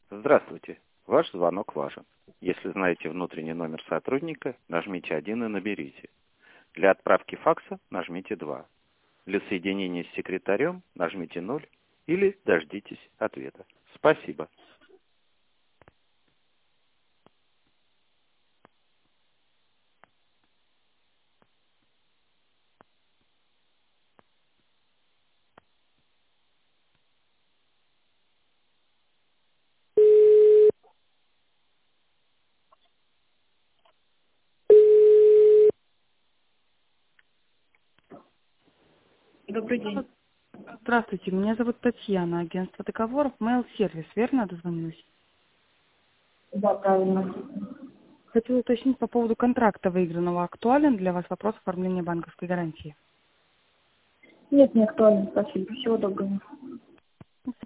Здравствуйте. Ваш звонок важен. Если знаете внутренний номер сотрудника, нажмите 1 и наберите. Для отправки факса нажмите 2. Для соединения с секретарем нажмите 0 или дождитесь ответа. Спасибо. Добрый день. Здравствуйте, меня зовут Татьяна, агентство договоров Mail Service, верно дозвонилась? Да, правильно. Хотела уточнить по поводу контракта выигранного. Актуален для вас вопрос оформления банковской гарантии? Нет, не актуально. Спасибо. Всего доброго.